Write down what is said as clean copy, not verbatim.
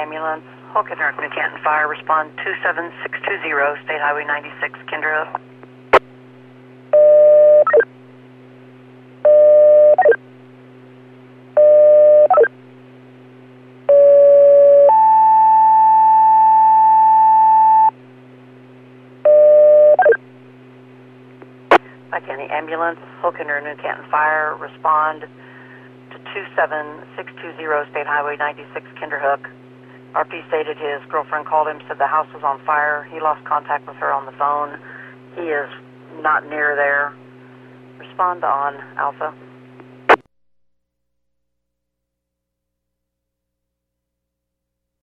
ambulance, Hulkenberg, New Canton Fire, respond 27620, State Highway 96, Kinderhook. County Ambulance, Hulkenberg, New Canton Fire, respond to 27620, State Highway 96, Kinderhook. RP stated his girlfriend called him, said the house was on fire. He lost contact with her on the phone. He is not near there. Respond on Alpha.